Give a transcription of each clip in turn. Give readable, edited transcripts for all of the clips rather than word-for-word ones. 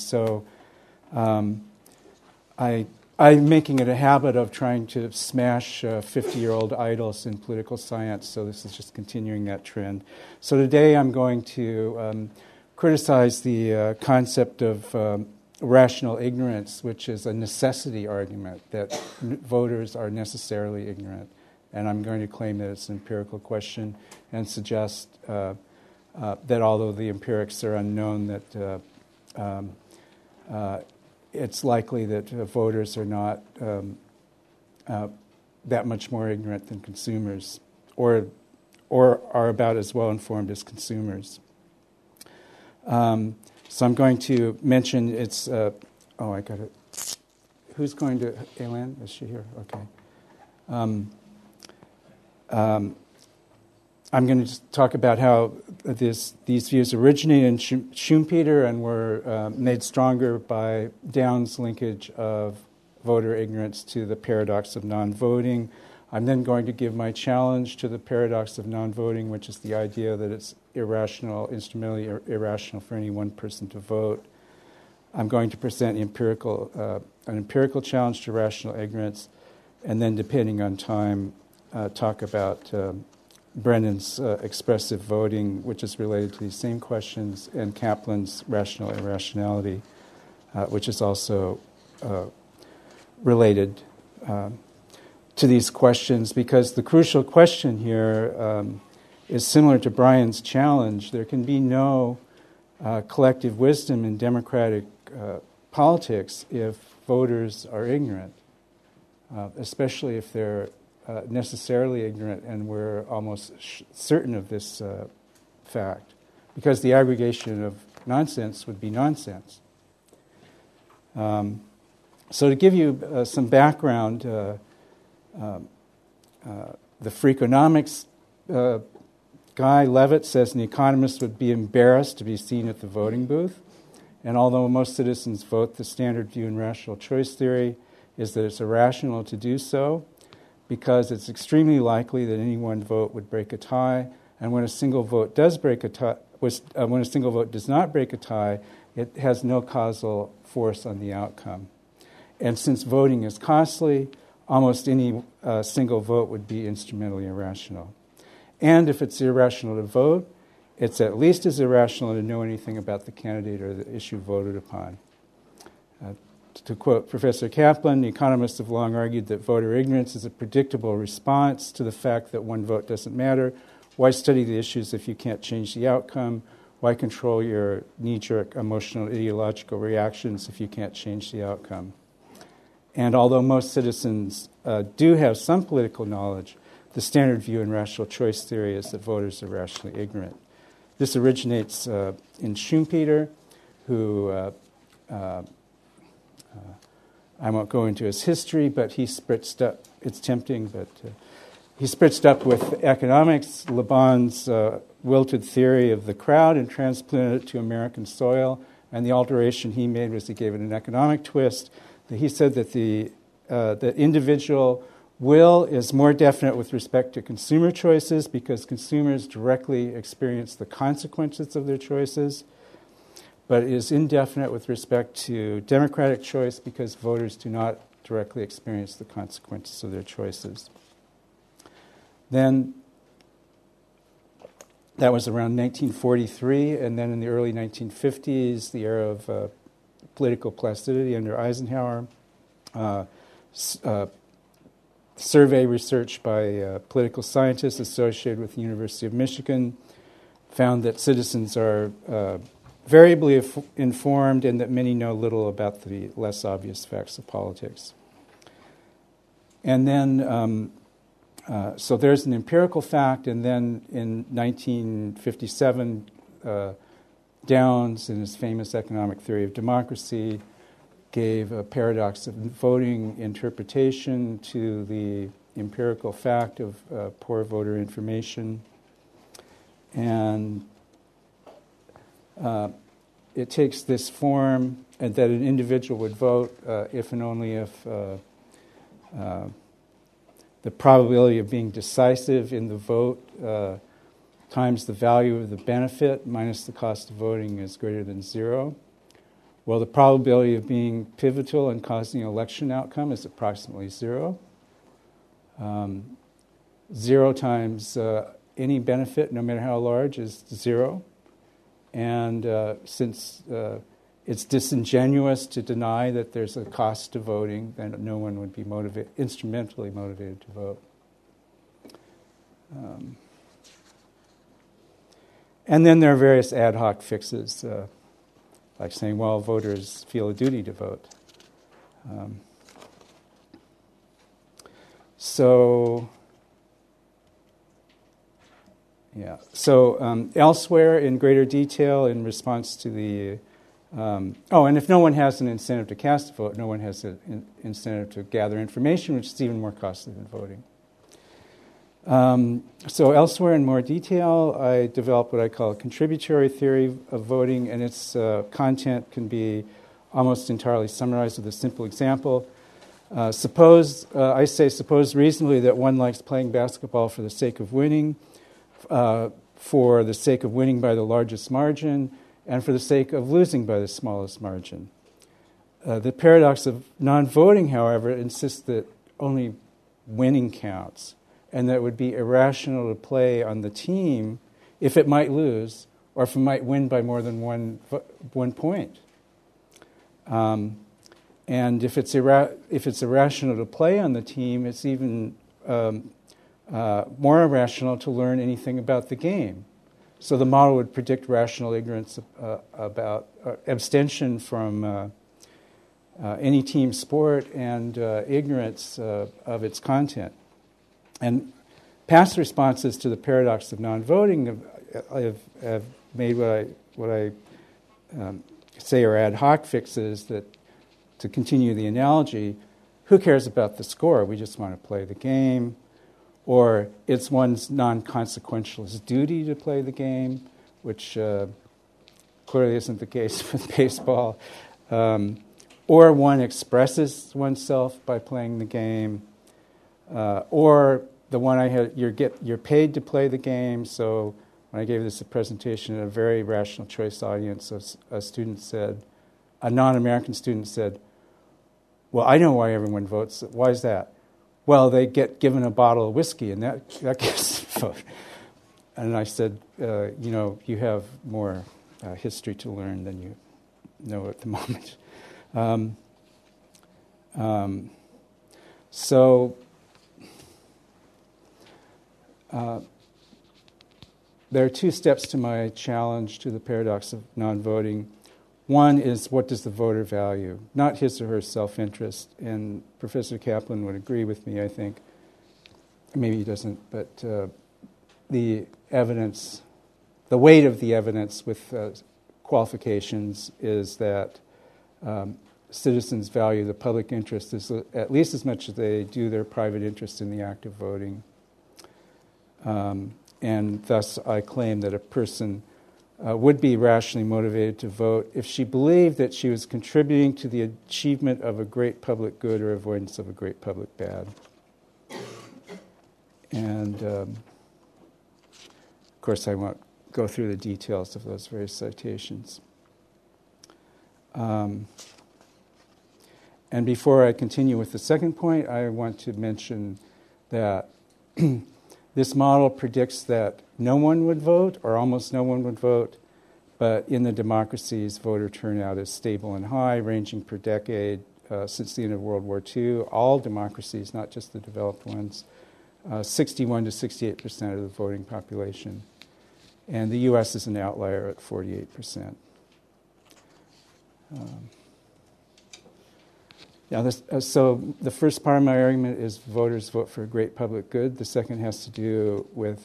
so I'm making it a habit of trying to smash 50-year-old idols in political science, so this is just continuing that trend. So today I'm going to criticize the concept of rational ignorance, which is a necessity argument, that voters are necessarily ignorant. And I'm going to claim that it's an empirical question and suggest that although the empirics are unknown, that it's likely that voters are not that much more ignorant than consumers, or are about as well informed as consumers. So I'm going to mention it's. I got it. Who's going to? Aileen, is she here? Okay. I'm going to just talk about how these views originated in Schumpeter and were made stronger by Downs' linkage of voter ignorance to the paradox of non-voting. I'm then going to give my challenge to the paradox of non-voting, which is the idea that it's irrational, instrumentally irrational for any one person to vote. I'm going to present an empirical challenge to rational ignorance, and then, depending on time, talk about Brennan's expressive voting, which is related to these same questions, and Kaplan's rational irrationality, which is also related to these questions, because the crucial question here is similar to Brian's challenge. There can be no collective wisdom in democratic politics if voters are ignorant, especially if they're necessarily ignorant, and we're almost certain of this fact, because the aggregation of nonsense would be nonsense. So to give you some background, the Freakonomics guy, Levitt, says an economist would be embarrassed to be seen at the voting booth. And although most citizens vote, the standard view in rational choice theory is that it's irrational to do so, because it's extremely likely that any one vote would break a tie, and when a single vote does break a tie, when a single vote does not break a tie, it has no causal force on the outcome. And since voting is costly, almost any single vote would be instrumentally irrational. And if it's irrational to vote, it's at least as irrational to know anything about the candidate or the issue voted upon. To quote Professor Kaplan, economists have long argued that voter ignorance is a predictable response to the fact that one vote doesn't matter. Why study the issues if you can't change the outcome? Why control your knee-jerk emotional ideological reactions if you can't change the outcome? And although most citizens do have some political knowledge, the standard view in rational choice theory is that voters are rationally ignorant. This originates in Schumpeter, who I won't go into his history, but he spritzed up, it's tempting, but he spritzed up with economics, Le Bon's wilted theory of the crowd, and transplanted it to American soil. And the alteration he made was he gave it an economic twist. He said that that individual will is more definite with respect to consumer choices because consumers directly experience the consequences of their choices, but is indefinite with respect to democratic choice because voters do not directly experience the consequences of their choices. Then that was around 1943, and then in the early 1950s, the era of political plasticity under Eisenhower, survey research by political scientists associated with the University of Michigan found that citizens are variably informed and that many know little about the less obvious facts of politics. And then, so there's an empirical fact, and then in 1957, Downs, in his famous economic theory of democracy, gave a paradox of voting interpretation to the empirical fact of poor voter information. And it takes this form, and that an individual would vote if and only if the probability of being decisive in the vote times the value of the benefit minus the cost of voting is greater than zero. Well, the probability of being pivotal and causing an election outcome is approximately 0. 0 times any benefit, no matter how large, is 0. And since it's disingenuous to deny that there's a cost to voting, then no one would be instrumentally motivated to vote. And then there are various ad hoc fixes, like saying, well, voters feel a duty to vote. So elsewhere in greater detail in response to the... and if no one has an incentive to cast a vote, no one has an incentive to gather information, which is even more costly than voting. So elsewhere in more detail, I developed what I call a contributory theory of voting, and its content can be almost entirely summarized with a simple example. Suppose reasonably that one likes playing basketball for the sake of winning, for the sake of winning by the largest margin, and for the sake of losing by the smallest margin. The paradox of non-voting, however, insists that only winning counts, and that it would be irrational to play on the team if it might lose or if it might win by more than one point. And if it's irrational to play on the team, it's even more irrational to learn anything about the game. So the model would predict rational ignorance about abstention from any team sport and ignorance of its content. And past responses to the paradox of non-voting have made what I say are ad hoc fixes that, to continue the analogy, who cares about the score? We just want to play the game. Or it's one's non-consequentialist duty to play the game, which clearly isn't the case with baseball. Or one expresses oneself by playing the game. Or the one I had, you're paid to play the game. So when I gave this a presentation at a very rational choice audience, a non-American student said, well, I know why everyone votes. Why is that? Well, they get given a bottle of whiskey, and that gives a vote. And I said, you have more history to learn than you know at the moment. There are 2 steps to my challenge to the paradox of non-voting. One is, what does the voter value? Not his or her self-interest. And Professor Kaplan would agree with me, I think. Maybe he doesn't, but the evidence, the weight of the evidence with qualifications is that citizens value the public interest at least as much as they do their private interest in the act of voting. And thus I claim that a person would be rationally motivated to vote if she believed that she was contributing to the achievement of a great public good or avoidance of a great public bad. And, of course, I won't go through the details of those various citations. And before I continue with the second point, I want to mention that this model predicts that no one would vote, or almost no one would vote, but in the democracies, voter turnout is stable and high, ranging per decade since the end of World War II. All democracies, not just the developed ones, 61 to 68% of the voting population. And the U.S. is an outlier at 48%. So the first part of my argument is voters vote for a great public good. The second has to do with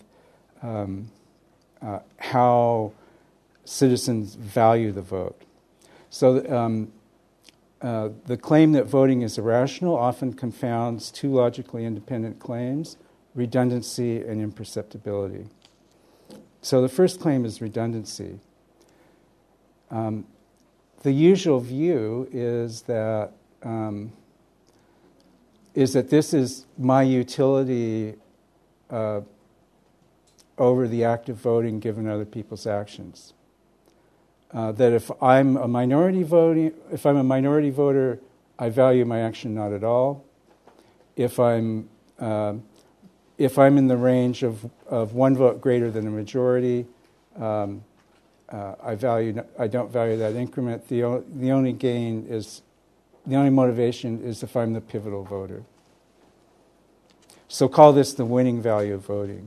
how citizens value the vote. So the claim that voting is irrational often confounds 2 logically independent claims, redundancy and imperceptibility. So the first claim is redundancy. The usual view is that this is my utility over the act of voting given other people's actions. that if I'm a minority voter, I value my action not at all. If I'm in the range of one vote greater than a majority, I don't value that increment. The only motivation is if I'm the pivotal voter. So call this the winning value of voting.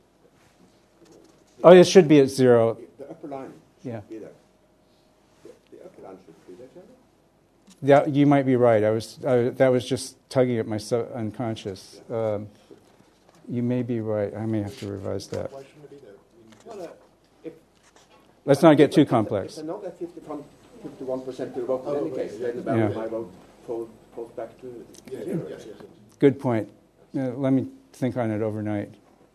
Oh, it should be at 0. The upper line should be there. The upper line should be there. Yeah, you might be right. That was just tugging at my unconscious. You may be right. I may have to revise that. Why shouldn't it be there? Well, Let's not get too complex. If I know that 51% will vote in any case, then the value of my vote falls back to zero. Yes. Good point. Let me think on it overnight.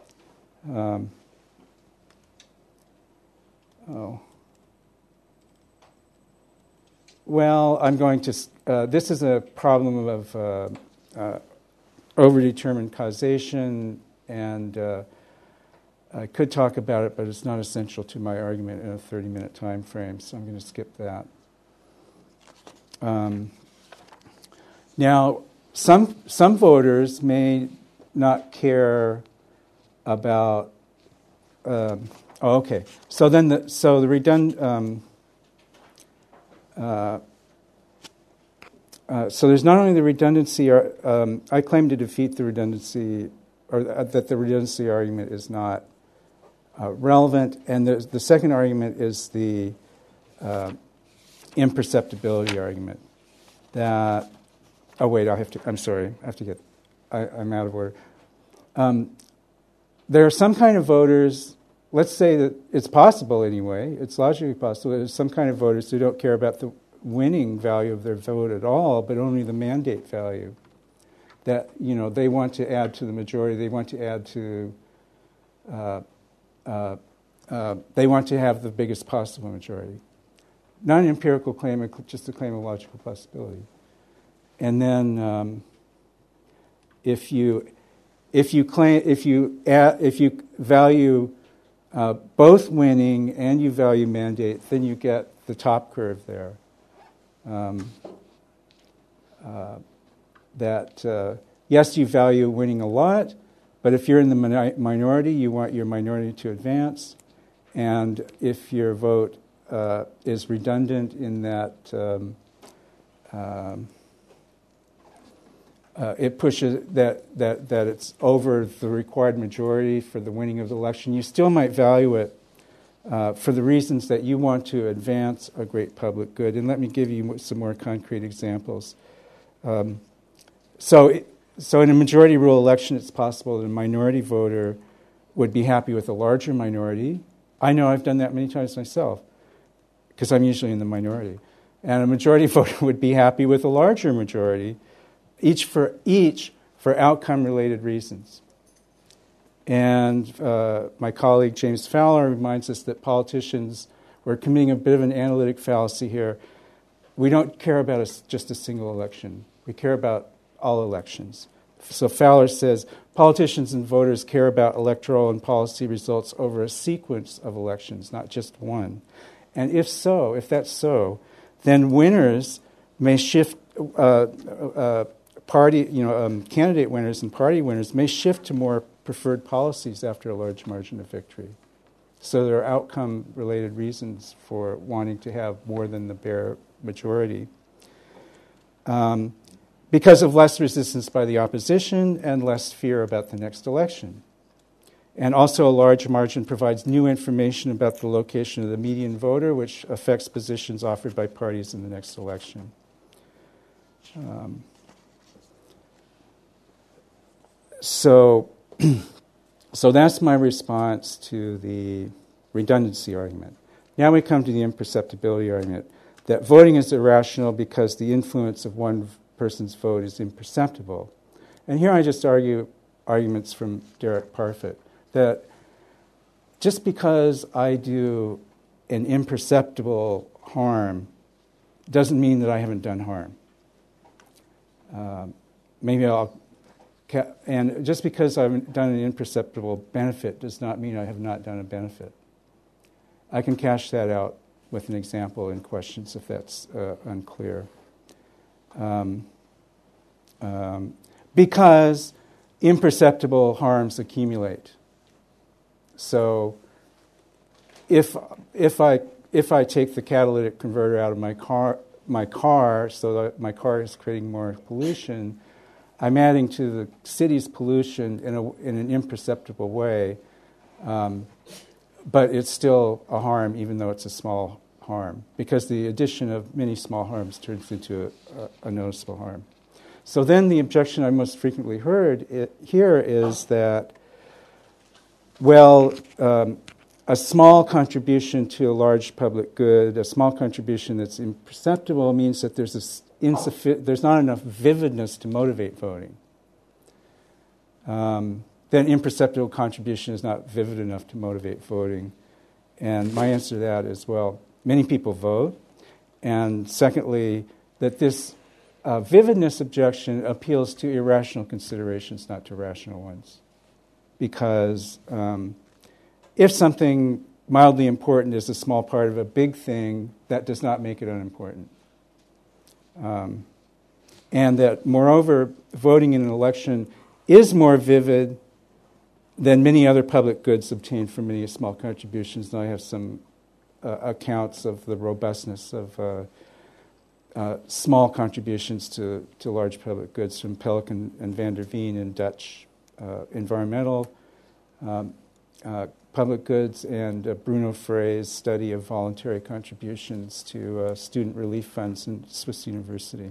Well, I'm going to... this is a problem of overdetermined causation, and I could talk about it, but it's not essential to my argument in a 30-minute time frame, so I'm going to skip that. Now, some voters may not care about... okay. So then the redundant... so there's not only the redundancy... I claim to defeat the redundancy, or that the redundancy argument is not relevant, and the second argument is the imperceptibility argument. That... Oh, wait, I'm sorry. I have to get... I'm out of order. There are some kind of voters... Let's say that it's possible anyway, it's logically possible, there's some kind of voters who don't care about the winning value of their vote at all, but only the mandate value. That, they want to add to the majority, they want to add to... they want to have the biggest possible majority. Not an empirical claim, just a claim of logical possibility. And then if you value both winning and you value mandate, then you get the top curve there. Yes, you value winning a lot, but if you're in the minority, you want your minority to advance. And if your vote is redundant in that it pushes that it's over the required majority for the winning of the election, you still might value it for the reasons that you want to advance a great public good. And let me give you some more concrete examples. So in a majority rule election, it's possible that a minority voter would be happy with a larger minority. I know I've done that many times myself, because I'm usually in the minority. And a majority voter would be happy with a larger majority, each for outcome-related reasons. And my colleague James Fowler reminds us that politicians, we're committing a bit of an analytic fallacy here. We don't care about just a single election. We care about all elections. So Fowler says, politicians and voters care about electoral and policy results over a sequence of elections, not just one. And if that's so, then winners may shift, candidate winners and party winners may shift to more preferred policies after a large margin of victory. So there are outcome-related reasons for wanting to have more than the bare majority. Because of less resistance by the opposition and less fear about the next election. And also a large margin provides new information about the location of the median voter, which affects positions offered by parties in the next election. So that's my response to the redundancy argument. Now we come to the imperceptibility argument, that voting is irrational because the influence of one person's vote is imperceptible. And here I just argue arguments from Derek Parfit, that just because I do an imperceptible harm doesn't mean that I haven't done harm. And just because I've done an imperceptible benefit does not mean I have not done a benefit. I can cash that out with an example in questions if that's unclear. Because imperceptible harms accumulate. So if I take the catalytic converter out of my car so that my car is creating more pollution, I'm adding to the city's pollution in an imperceptible way, but it's still a harm even though it's a small harm, because the addition of many small harms turns into a noticeable harm. So then the objection I most frequently heard here is that, well, a small contribution to a large public good, a small contribution that's imperceptible, means that there's not enough vividness to motivate voting. Then imperceptible contribution is not vivid enough to motivate voting. And my answer to that is, well, many people vote. And secondly, that this vividness objection appeals to irrational considerations, not to rational ones. Because if something mildly important is a small part of a big thing, that does not make it unimportant. And that, moreover, voting in an election is more vivid than many other public goods obtained from many small contributions. And I have some accounts of the robustness of small contributions to large public goods from Pelikan and Van der Veen in Dutch environmental public goods, and Bruno Frey's study of voluntary contributions to student relief funds in Swiss University.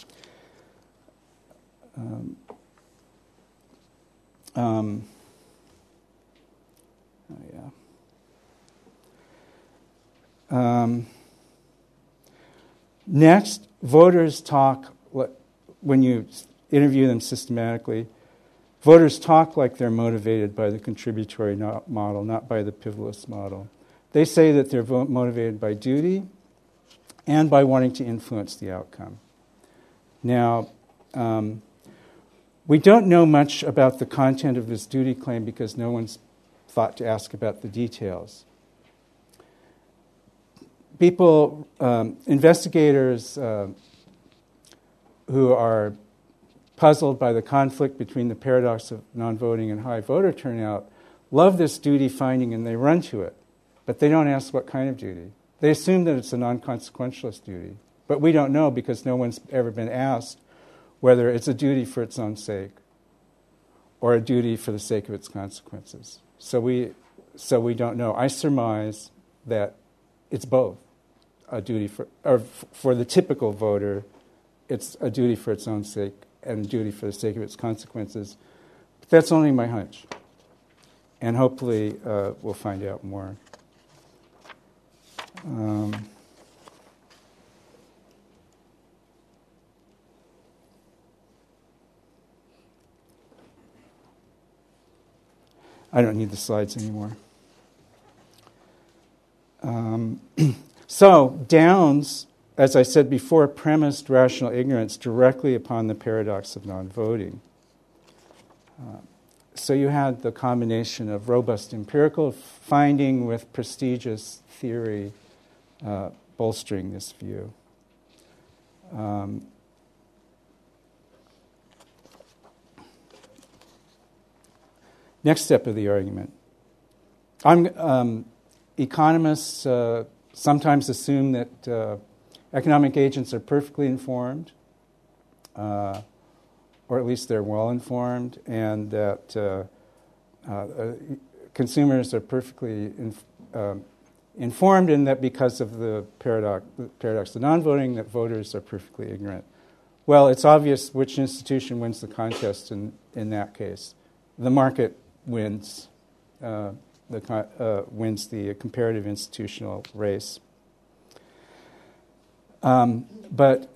Next, voters talk, when you interview them systematically, voters talk like they're motivated by the contributory model, not by the pivotalist model. They say that they're motivated by duty and by wanting to influence the outcome. Now, we don't know much about the content of this duty claim because no one's thought to ask about the details. People, investigators who are puzzled by the conflict between the paradox of non-voting and high voter turnout love this duty finding and they run to it. But they don't ask what kind of duty. They assume that it's a non-consequentialist duty. But we don't know because no one's ever been asked whether it's a duty for its own sake or a duty for the sake of its consequences. So we don't know. I surmise that it's both. A duty for the typical voter, it's a duty for its own sake and a duty for the sake of its consequences. But that's only my hunch. And hopefully we'll find out more. I don't need the slides anymore. So, Downs, as I said before, premised rational ignorance directly upon the paradox of non-voting. So you had the combination of robust empirical finding with prestigious theory bolstering this view. Next step of the argument. Economists sometimes assume that economic agents are perfectly informed, or at least they're well informed, and that consumers are perfectly informed, and that because of the paradox of non-voting, that voters are perfectly ignorant. Well, it's obvious which institution wins the contest in that case. The market wins. Wins the comparative institutional race. But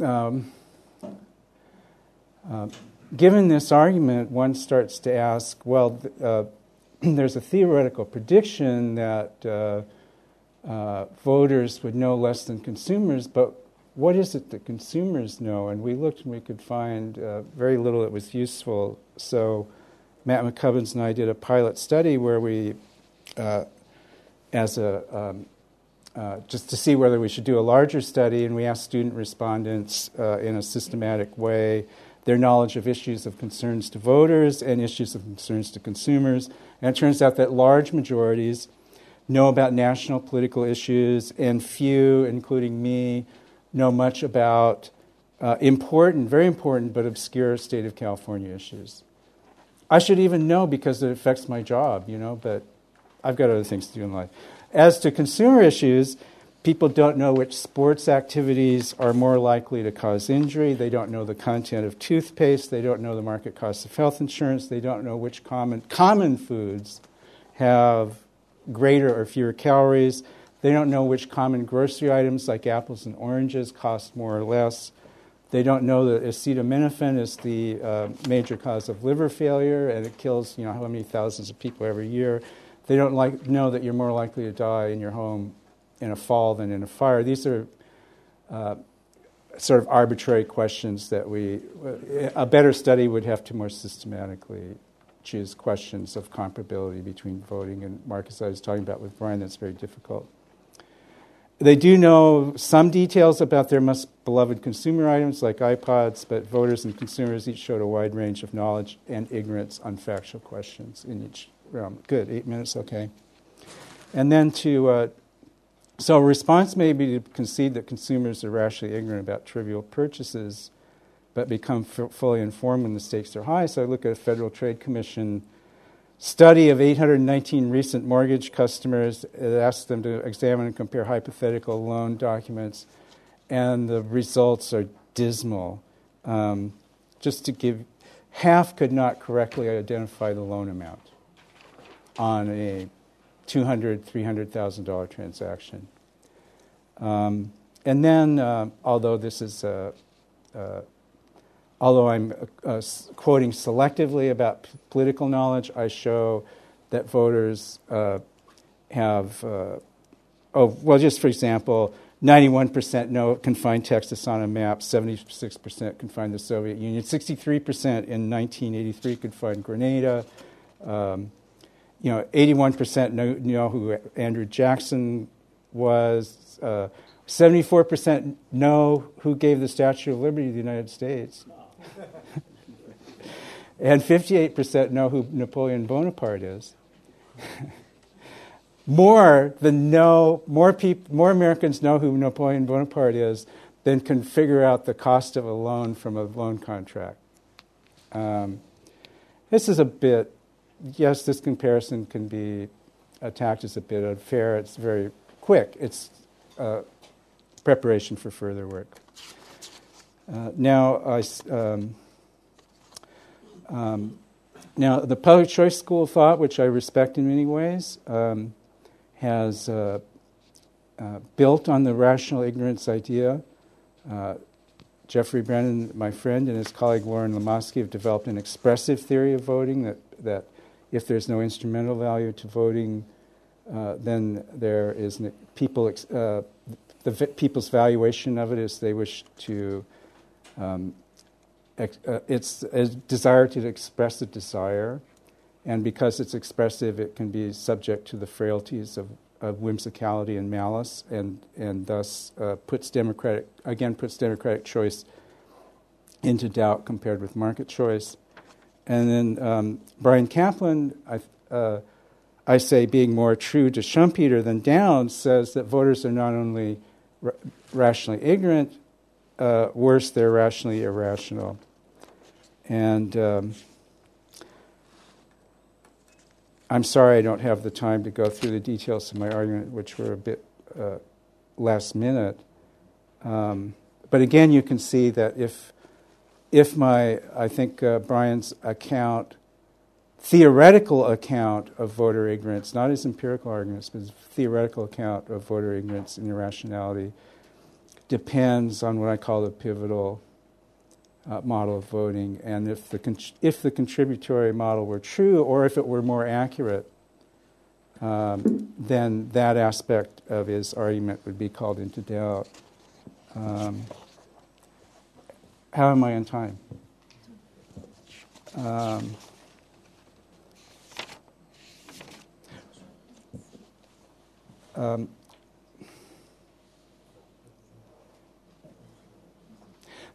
given this argument, one starts to ask, well, there's a theoretical prediction that voters would know less than consumers, but what is it that consumers know? And we looked and we could find very little that was useful. So Matt McCubbins and I did a pilot study where we, as a just to see whether we should do a larger study, and we asked student respondents in a systematic way their knowledge of issues of concerns to voters and issues of concerns to consumers. And it turns out that large majorities know about national political issues, and few, including me, know much about important, very important, but obscure state of California issues. I should even know because it affects my job, but I've got other things to do in life. As to consumer issues, people don't know which sports activities are more likely to cause injury. They don't know the content of toothpaste. They don't know the market cost of health insurance. They don't know which common foods have greater or fewer calories. They don't know which common grocery items like apples and oranges cost more or less. They don't know that acetaminophen is the major cause of liver failure, and it kills how many thousands of people every year. They don't know that you're more likely to die in your home in a fall than in a fire. These are sort of arbitrary questions that a better study would have to more systematically choose questions of comparability between voting and markets. I was talking about with Brian, that's very difficult. They do know some details about their most beloved consumer items like iPods, but voters and consumers each showed a wide range of knowledge and ignorance on factual questions in each realm. Good, 8 minutes, okay. And then so a response may be to concede that consumers are rationally ignorant about trivial purchases, but become fully informed when the stakes are high. So I look at a Federal Trade Commission study of 819 recent mortgage customers. It asked them to examine and compare hypothetical loan documents, and the results are dismal. Just to give, half could not correctly identify the loan amount on a $200,000, $300,000 transaction. And then, although I'm quoting selectively about political knowledge, I show that voters have, just for example, 91% know can find Texas on a map, 76% can find the Soviet Union, 63% in 1983 could find Grenada, 81% know who Andrew Jackson was, 74% know who gave the Statue of Liberty to the United States. And 58% know who Napoleon Bonaparte is. More Americans know who Napoleon Bonaparte is than can figure out the cost of a loan from a loan contract. This is a bit, yes, this comparison can be attacked as a bit unfair. It's very quick. It's preparation for further work. Now, the public choice school of thought, which I respect in many ways, has built on the rational ignorance idea. Jeffrey Brennan, my friend, and his colleague Lauren Lamosky have developed an expressive theory of voting that if there's no instrumental value to voting, then there is people's valuation of it is they wish to. It's a desire to express a desire, and because it's expressive, it can be subject to the frailties of whimsicality and malice, and thus puts democratic choice into doubt compared with market choice. And then Brian Kaplan, I say, being more true to Schumpeter than Downs, says that voters are not only rationally ignorant, worse, they're rationally irrational. And I'm sorry I don't have the time to go through the details of my argument, which were a bit last minute. But again, you can see that if Brian's theoretical account of voter ignorance, not his empirical arguments, but his theoretical account of voter ignorance and irrationality, depends on what I call the pivotal model of voting. And if the contributory model were true, or if it were more accurate, then that aspect of his argument would be called into doubt. How am I on time?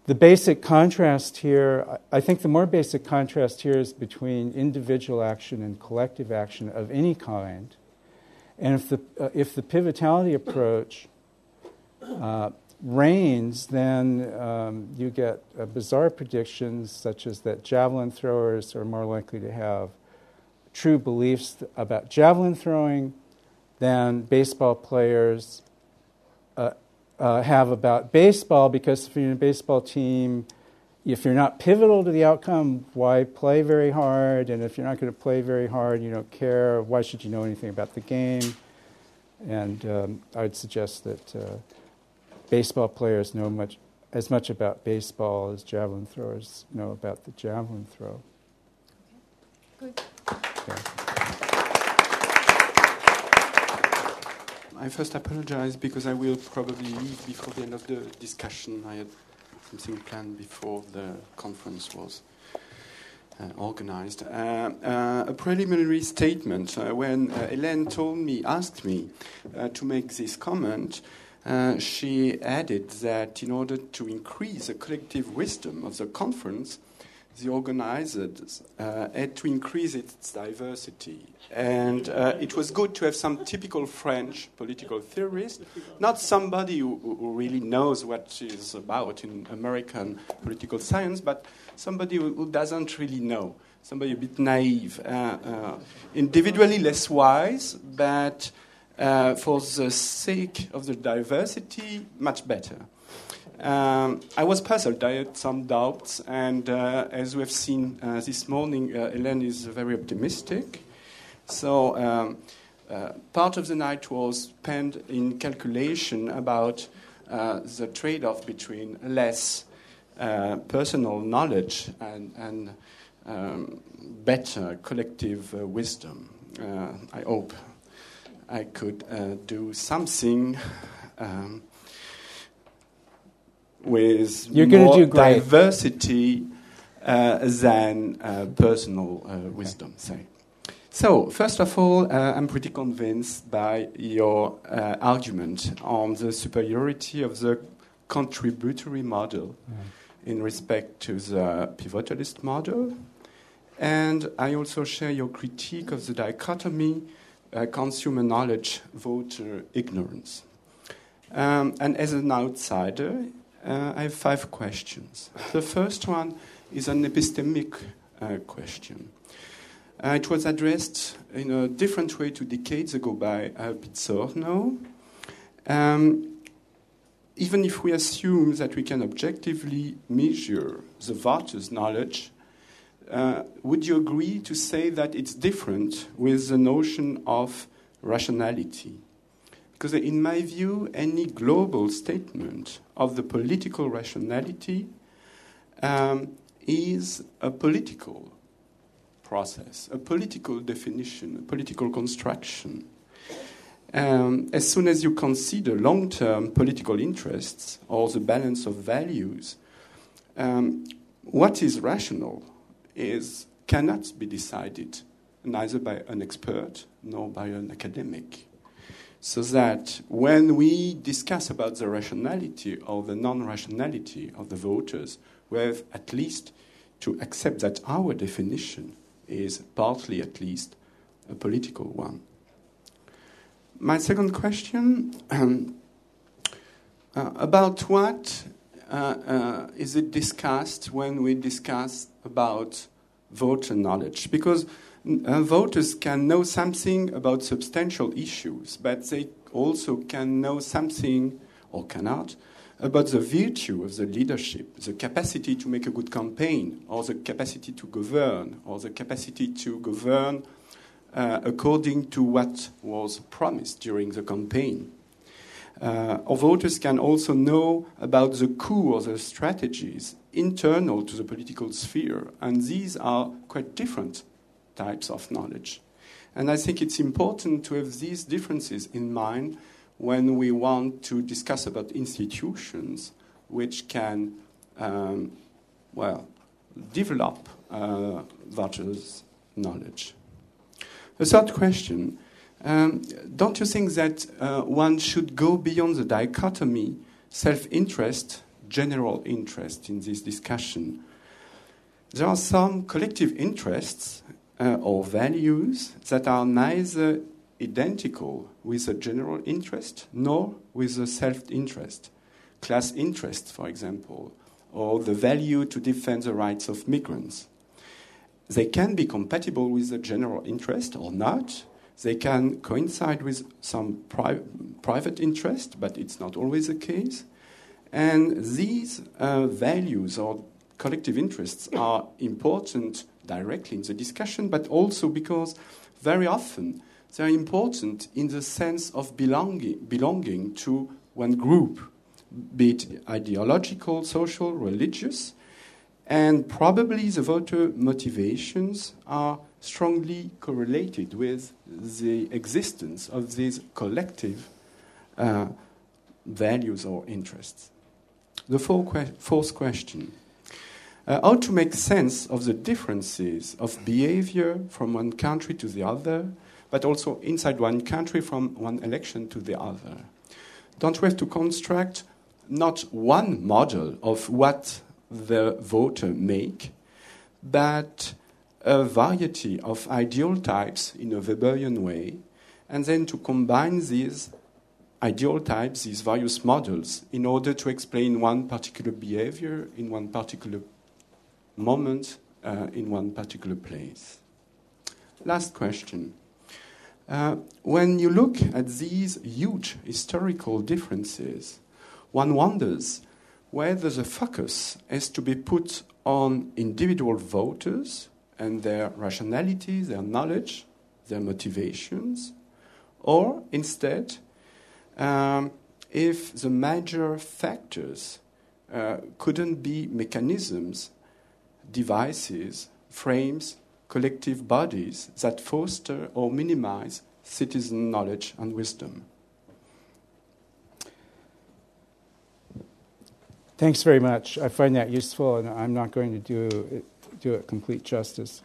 The basic contrast here, I think the more basic contrast here is between individual action and collective action of any kind. And if the pivotality approach reigns, then you get bizarre predictions such as that javelin throwers are more likely to have true beliefs about javelin throwing than baseball players have about baseball, because if you're in a baseball team, if you're not pivotal to the outcome, why play very hard? And if you're not going to play very hard, you don't care, why should you know anything about the game? And I'd suggest that baseball players know as much about baseball as javelin throwers know about the javelin throw. Okay. Good. Okay. I first apologize because I will probably leave before the end of the discussion. I had something planned before the conference was organized. A preliminary statement. When Hélène asked me to make this comment, she added that in order to increase the collective wisdom of the conference, the organizers had to increase its diversity. And it was good to have some typical French political theorist, not somebody who really knows what she's about in American political science, but somebody who doesn't really know, somebody a bit naive, individually less wise, but for the sake of the diversity, much better. I was puzzled. I had some doubts, and as we have seen this morning, Hélène is very optimistic. So part of the night was spent in calculation about the trade-off between less personal knowledge and better collective wisdom. I hope I could do something with more diversity than personal wisdom, say. So, first of all, I'm pretty convinced by your argument on the superiority of the contributory model in respect to the pivotalist model. And I also share your critique of the dichotomy consumer knowledge, voter ignorance. And as an outsider, I have 5 questions. The first one is an epistemic question. It was addressed in a different way 2 decades ago by Pizzorno. Even if we assume that we can objectively measure the voter's knowledge, would you agree to say that it's different with the notion of rationality? Because in my view, any global statement of the political rationality is a political process, a political definition, a political construction. As soon as you consider long-term political interests or the balance of values, what is rational cannot be decided neither by an expert nor by an academic. So that when we discuss about the rationality or the non-rationality of the voters, we have at least to accept that our definition is partly at least a political one. My second question, about what is it discussed when we discuss about voter knowledge? Because voters can know something about substantial issues, but they also can know something, or cannot, about the virtue of the leadership, the capacity to make a good campaign, or the capacity to govern, or the capacity to govern according to what was promised during the campaign. Or voters can also know about the coup or the strategies internal to the political sphere, and these are quite different types of knowledge. And I think it's important to have these differences in mind when we want to discuss about institutions which can, develop voters' knowledge. The third question, don't you think that one should go beyond the dichotomy self-interest, general interest in this discussion. There are some collective interests or values that are neither identical with a general interest nor with a self-interest. Class interest, for example, or the value to defend the rights of migrants. They can be compatible with the general interest or not. They can coincide with some private interest, but it's not always the case. And these values or collective interests are important directly in the discussion, but also because very often they're important in the sense of belonging to one group, be it ideological, social, religious, and probably the voter motivations are strongly correlated with the existence of these collective values or interests. The fourth question. How to make sense of the differences of behavior from one country to the other, but also inside one country from one election to the other. Don't we have to construct not one model of what the voter make, but a variety of ideal types in a Weberian way, and then to combine these ideal types, these various models, in order to explain one particular behavior in one particular moment, in one particular place. Last question. When you look at these huge historical differences, one wonders whether the focus is to be put on individual voters and their rationality, their knowledge, their motivations, or instead, if the major factors couldn't be mechanisms, devices, frames, collective bodies that foster or minimize citizen knowledge and wisdom. Thanks very much. I find that useful, and I'm not going to do it complete justice.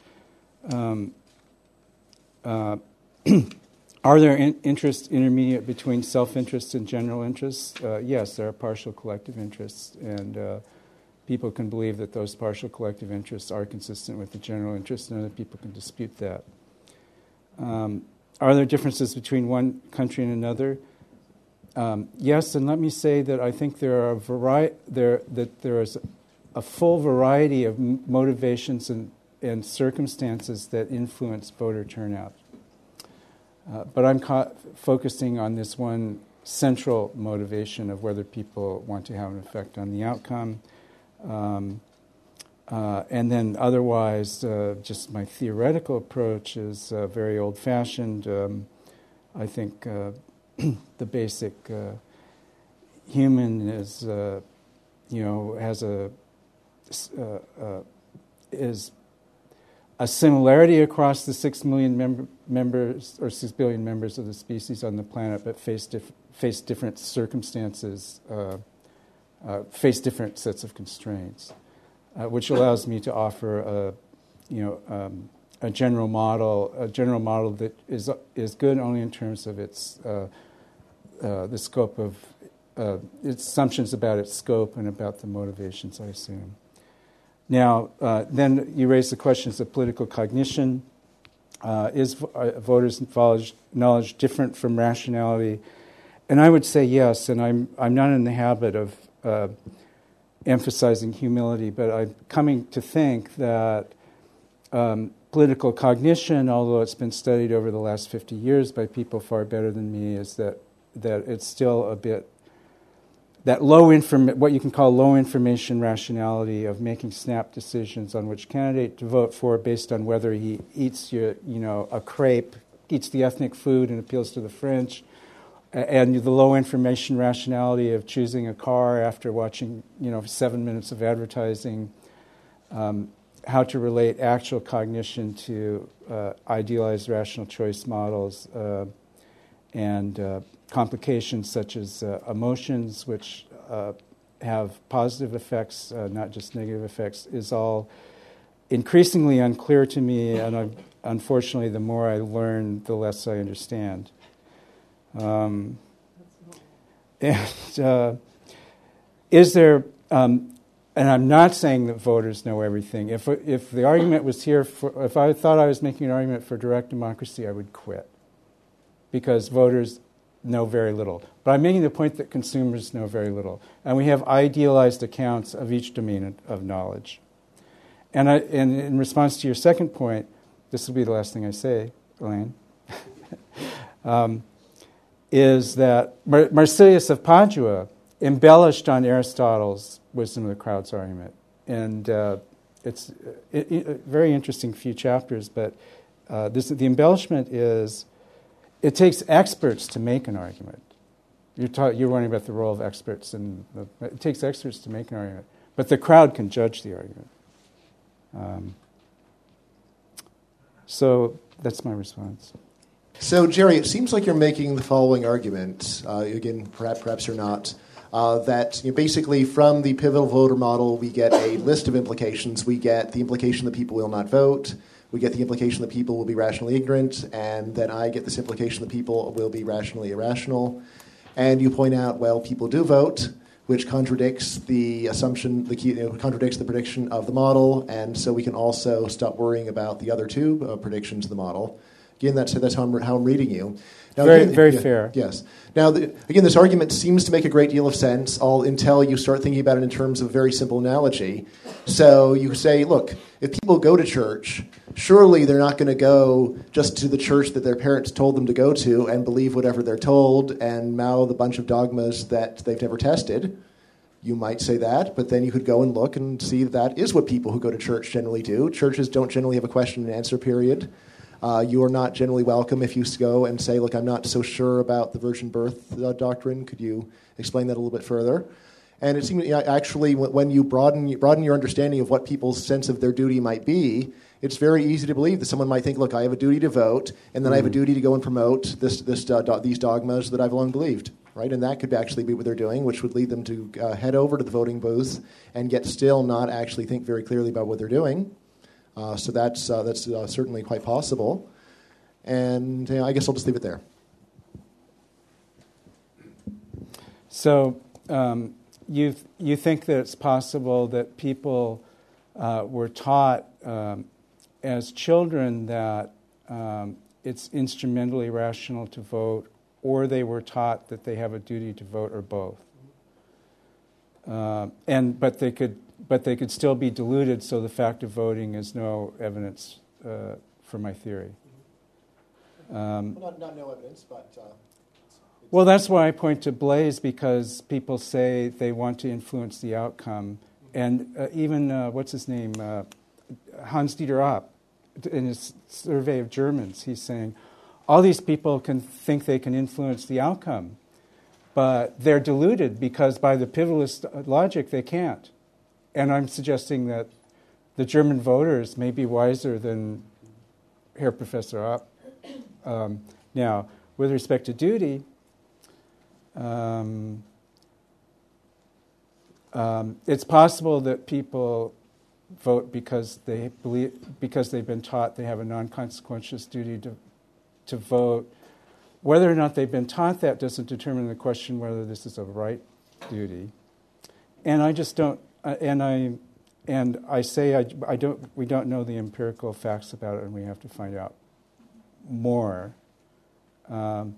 Are there interests intermediate between self-interest and general interests? Yes, there are partial collective interests, and people can believe that those partial collective interests are consistent with the general interest, and other people can dispute that. Are there differences between one country and another? Yes, and let me say that I think there is a full variety of motivations and circumstances that influence voter turnout. But I'm focusing on this one central motivation of whether people want to have an effect on the outcome. And then otherwise, just my theoretical approach is very old-fashioned. I think the basic human is, has is a similarity across the 6 million members or 6 billion members of the species on the planet, but face different circumstances, face different sets of constraints, which allows me to offer a general model that is good only in terms of its the scope of its assumptions about its scope and about the motivations, I assume. Now, then you raise the questions of political cognition. Is voters' knowledge different from rationality? And I would say yes, and I'm not in the habit of emphasizing humility, but I'm coming to think that political cognition, although it's been studied over the last 50 years by people far better than me, is that it's still a bit that what you can call low information rationality of making snap decisions on which candidate to vote for based on whether he eats a crepe, eats the ethnic food and appeals to the French, and the low information rationality of choosing a car after watching 7 minutes of advertising. How to relate actual cognition to idealized rational choice models and complications such as emotions, which have positive effects, not just negative effects, is all increasingly unclear to me, and unfortunately, the more I learn, the less I understand. Is there and I'm not saying that voters know everything. If the argument was here, if I thought I was making an argument for direct democracy, I would quit, because voters know very little. But I'm making the point that consumers know very little, and we have idealized accounts of each domain of knowledge. And in response to your second point, this will be the last thing I say, Elaine, is that Marsilius of Padua embellished on Aristotle's wisdom of the crowds argument. And it's a very interesting few chapters, but the embellishment is, it takes experts to make an argument. You're wondering about the role of experts, and it takes experts to make an argument, but the crowd can judge the argument. So that's my response. So, Jerry, it seems like you're making the following argument. Again, perhaps you're not. That basically from the pivotal voter model, we get a list of implications. We get the implication that people will not vote. We get the implication that people will be rationally ignorant. And then I get this implication that people will be rationally irrational. And you point out, well, people do vote, which contradicts the assumption, contradicts the prediction of the model. And so we can also stop worrying about the other two predictions of the model. Again, that's how I'm reading you. Now, very fair. Yes. Now, again, this argument seems to make a great deal of sense until you start thinking about it in terms of a very simple analogy. So you say, look, if people go to church, surely they're not going to go just to the church that their parents told them to go to and believe whatever they're told and mouth a bunch of dogmas that they've never tested. You might say that, but then you could go and look and see that is what people who go to church generally do. Churches don't generally have a question and answer period. You are not generally welcome if you go and say, look, I'm not so sure about the virgin birth doctrine. Could you explain that a little bit further? And it seems actually when you broaden your understanding of what people's sense of their duty might be, it's very easy to believe that someone might think, look, I have a duty to vote, and then I have a duty to go and promote these dogmas that I've long believed. Right? And that could actually be what they're doing, which would lead them to head over to the voting booth and yet still not actually think very clearly about what they're doing. So that's certainly quite possible. And I guess I'll just leave it there. So you think that it's possible that people were taught as children that it's instrumentally rational to vote, or they were taught that they have a duty to vote, or both. But they could still be deluded, so the fact of voting is no evidence for my theory. Not no evidence, but... Well, that's why I point to Blaise, because people say they want to influence the outcome. And even, what's his name, Hans-Dieter Opp, in his survey of Germans, he's saying, all these people can think they can influence the outcome, but they're deluded because by the pivotalist logic they can't. And I'm suggesting that the German voters may be wiser than Herr Professor Opp. Now, with respect to duty, it's possible that people vote because they've been taught they have a non-consequential duty to vote. Whether or not they've been taught that doesn't determine the question whether this is a right duty. And I just don't. We don't know the empirical facts about it, and we have to find out more. And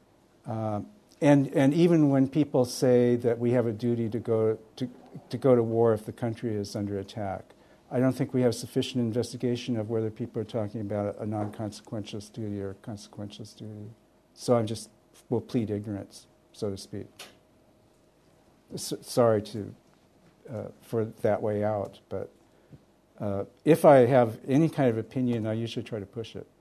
even when people say that we have a duty to go to war if the country is under attack, I don't think we have sufficient investigation of whether people are talking about a non-consequential duty or a consequential duty. So will plead ignorance, so to speak. Sorry for that way out, but if I have any kind of opinion, I usually try to push it.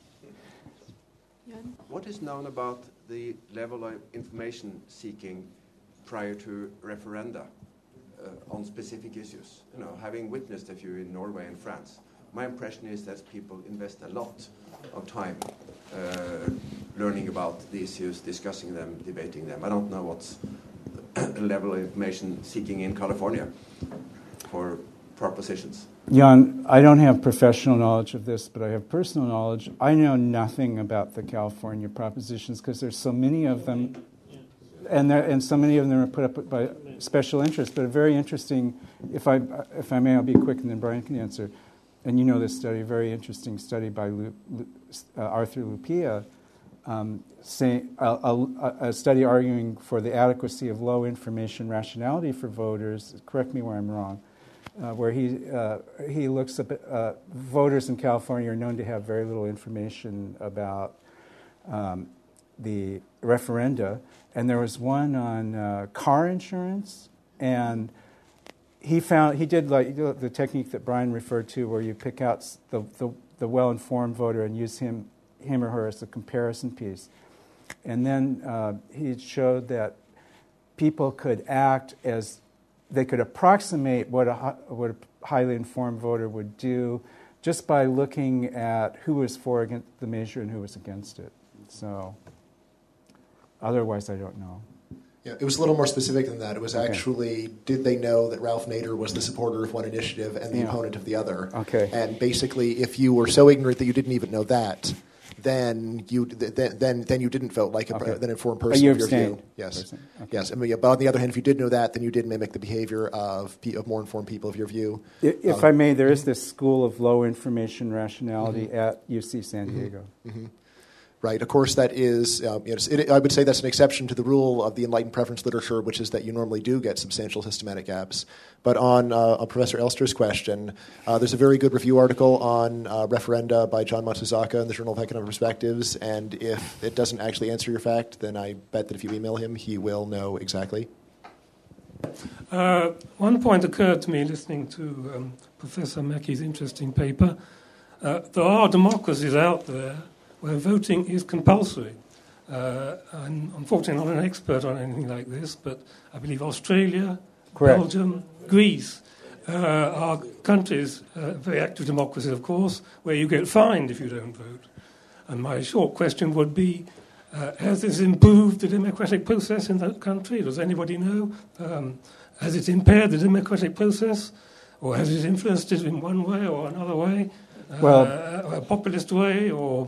What is known about the level of information seeking prior to referenda on specific issues? Having witnessed a few in Norway and France, my impression is that people invest a lot of time learning about the issues, discussing them, debating them. I don't know what's the level of information seeking in California for propositions. Jan, I don't have professional knowledge of this, but I have personal knowledge. I know nothing about the California propositions because there's so many of them. and so many of them are put up by special interests. But a very interesting, if I may, I'll be quick, and then Brian can answer. And you know this study, a very interesting study by Arthur Lupia, saying a study arguing for the adequacy of low information rationality for voters. Correct me where I'm wrong. Where he looks at voters in California are known to have very little information about the referenda, and there was one on car insurance, and he did like the technique that Brian referred to, where you pick out the well-informed voter and use him or her as a comparison piece, and then he showed that people could act as they could approximate what a highly informed voter would do just by looking at who was for the measure and who was against it. So, otherwise, I don't know. Yeah, it was a little more specific than that. It was actually, did they know that Ralph Nader was the supporter of one initiative and the opponent of the other? Okay. And basically, if you were so ignorant that you didn't even know that, then you didn't vote like an informed person. You of your abstained. View. Yes. Okay. Yes. I mean, but on the other hand, if you did know that, then you did mimic the behavior of more informed people of your view. If I may, there is this school of low information rationality at UC San Diego. Mm-hmm. Right. Of course, that is, I would say that's an exception to the rule of the enlightened preference literature, which is that you normally do get substantial systematic gaps. But on Professor Elster's question, there's a very good review article on referenda by John Matsuzaka in the Journal of Economic Perspectives, and if it doesn't actually answer your fact, then I bet that if you email him, he will know exactly. One point occurred to me listening to Professor Mackey's interesting paper. There are democracies out there where voting is compulsory. I'm unfortunately not an expert on anything like this, but I believe Australia, Correct. Belgium, Greece are countries, very active democracies, of course, where you get fined if you don't vote. And my short question would be, has this improved the democratic process in that country? Does anybody know? Has it impaired the democratic process? Or has it influenced it in one way or another way? A populist way or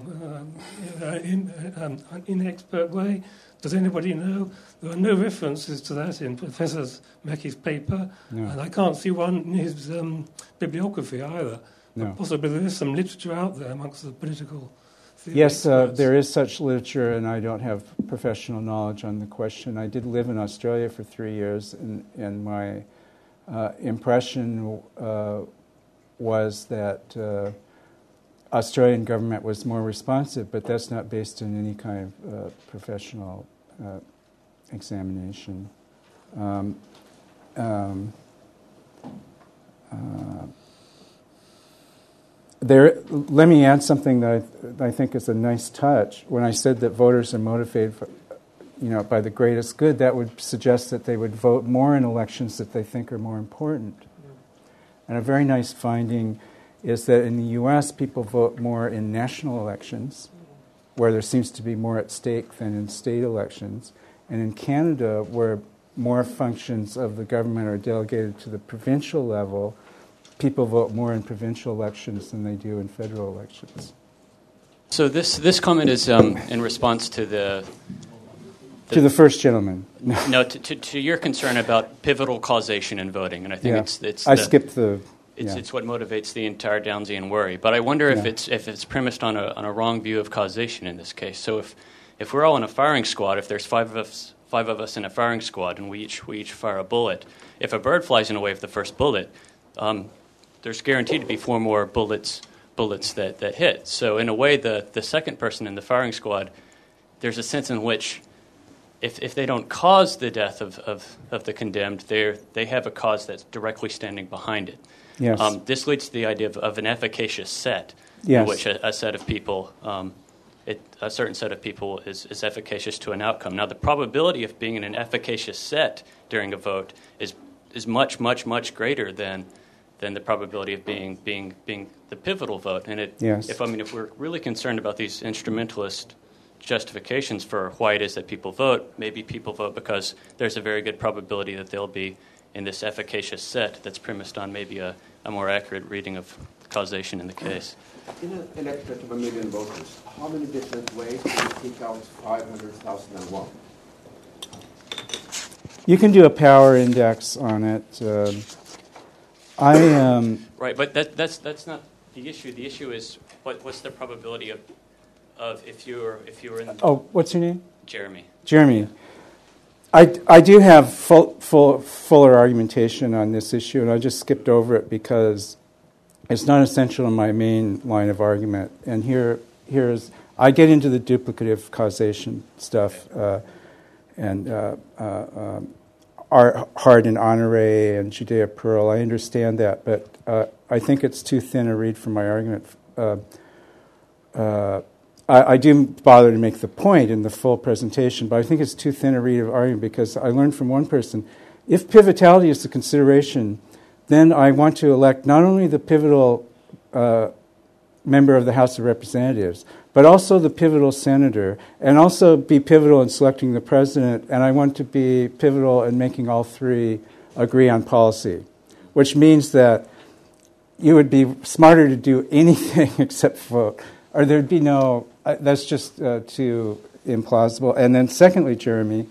an inexpert way? Does anybody know? There are no references to that in Professor Mackey's paper, and I can't see one in his bibliography either. No. Possibly there is some literature out there amongst the political theory Yes, experts. there is such literature, and I don't have professional knowledge on the question. I did live in Australia for 3 years, and my impression was that Australian government was more responsive, but that's not based on any kind of professional examination. Let me add something that I think is a nice touch. When I said that voters are motivated by the greatest good, that would suggest that they would vote more in elections that they think are more important. And a very nice finding is that in the U.S., people vote more in national elections, where there seems to be more at stake than in state elections. And in Canada, where more functions of the government are delegated to the provincial level, people vote more in provincial elections than they do in federal elections. So this comment is in response to to the first gentleman. No, to your concern about pivotal causation in voting, and I think it's what motivates the entire Downsian worry. But I wonder if it's premised on a wrong view of causation in this case. So if we're all in a firing squad, if there's five of us in a firing squad, and we each fire a bullet, if a bird flies in the way of the first bullet, there's guaranteed to be 4 more bullets that hit. So in a way, the second person in the firing squad, there's a sense in which if they don't cause the death of the condemned, they have a cause that's directly standing behind it. Yes. This leads to the idea of an efficacious set, yes. in which a set of people, a certain set of people is efficacious to an outcome. Now, the probability of being in an efficacious set during a vote is much, much, much greater than the probability of being the pivotal vote. And if we're really concerned about these instrumentalist justifications for why it is that people vote, maybe people vote because there's a very good probability that they'll be in this efficacious set that's premised on maybe a more accurate reading of causation in the case. In an electorate of 1 million voters, how many different ways do you pick out 500,001? You can do a power index on it. Right, but that's not the issue. The issue is what's the probability of if you were in the what's your name? Jeremy. Jeremy. I do have fuller argumentation on this issue, and I just skipped over it because it's not essential in my main line of argument. And here's I get into the duplicative causation stuff and Hart and Honoré and Judea-Pearl. I understand that, but I think it's too thin a reed for my argument. I do bother to make the point in the full presentation, but I think it's too thin a reed of argument because I learned from one person, if pivotality is the consideration, then I want to elect not only the pivotal member of the House of Representatives, but also the pivotal senator, and also be pivotal in selecting the president, and I want to be pivotal in making all three agree on policy, which means that you would be smarter to do anything except vote, or there'd be no... that's just too implausible. And then secondly, Jeremy,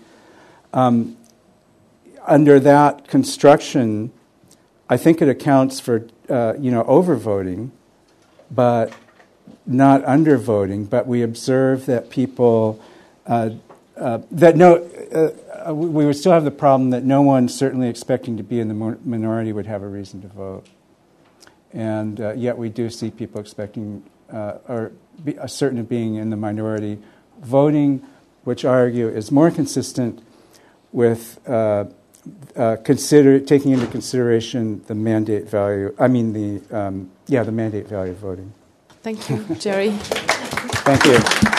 under that construction, I think it accounts for overvoting, but not undervoting. But we observe that people we would still have the problem that no one certainly expecting to be in the minority would have a reason to vote, and yet we do see people expecting or certain of being in the minority voting, which I argue is more consistent with taking into consideration the mandate value. I mean the mandate value of voting. Thank you, Jerry. Thank you.